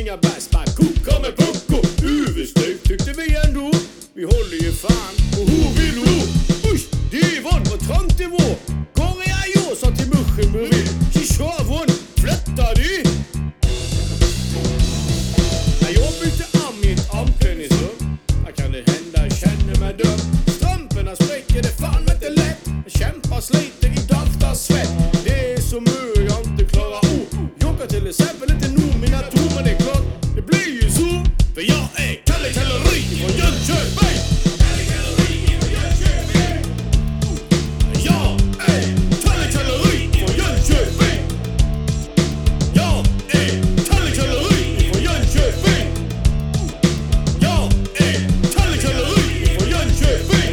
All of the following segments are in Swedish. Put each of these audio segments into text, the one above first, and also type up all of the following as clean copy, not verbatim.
inga bärs, bara koka med pucko. Huvudstyck tyckte vi ändå. Vi håller ju fan på hur vi då. Usch, det var trångt det var. Korea jag sa till muschen bredvid. Så kör hon, flyttar du. När jag bytte arm i ett armklädningsrum, här kan det hända, jag känner mig dum. Strumporna spräcker, det fan inte lätt. Jag kämpar, sliter i daftar svett. Det är så mycket jag inte klarar ord. Jag kan till exempel inte nå mina tår, men det är klart, det blir ju så. För jag är Kalle Kalleri från Jönköping. Kalle Kalleri från Jönköping. Jag är Kalle Kalleri från Jönköping. Jag är Kalle Kalleri från Jönköping. Jag är Kalle Kalleri från Jönköping.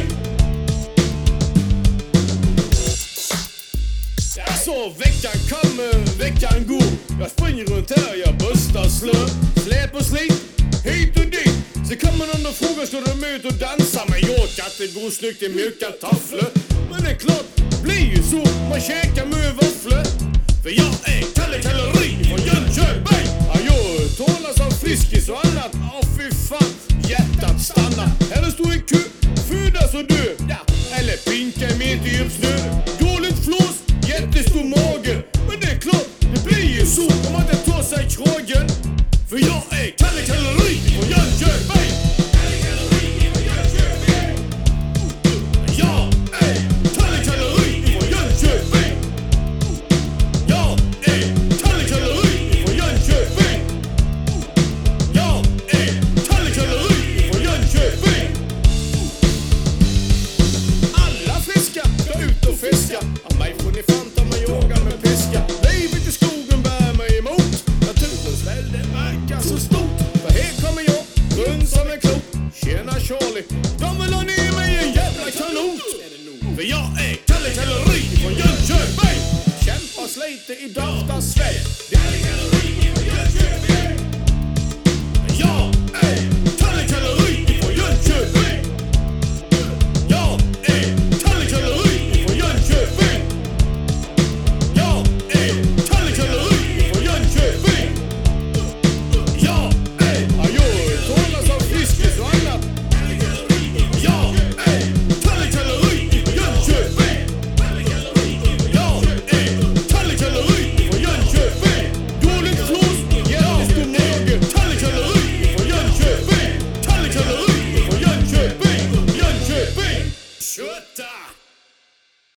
Så veckan kommer, veckan går. Jag springer runt här, jag bustar slö. Släp och slit, hit och dit. Så kommer någon och frågar, ska du med ut och dansa? Men jag kan inte gå snyggt i mjuka tafflor. Men det är klart, det blir ju så. Man käkar med våfflor. För jag är Kalle Kalleri från Jönköping. Ja, jag talas om friskis och annat. Ja, fy fan, hjärtat stannar. Eller står i kö, födas och dö. Ja, eller pinka med i uppsnöd. Dåligt flås, jättestor mage. Men det är klart, det blir ju så om man inte tar sig kragen. För jag är Kalle Kalleri från Jönköping. Kalle Kalleri från Jönköping. Jag är Kalle Kalleri från Jönköping. Jag är Kalle Kalleri från Jönköping. Jag är Kalle Kalleri från Jönköping. Alla friska ska ut och fiska. Av mig får ni fan ta mig yoga med piska. Livet i skogen bär mig emot. Naturens välde verkar så stort. För här kommer jag, rund som en klok. Tjena Charlie, de vill ha ner mig i en jävla kanot. För jag är Kalle Kalleri från Jönköping. Kämpar, sliter i daftar svett.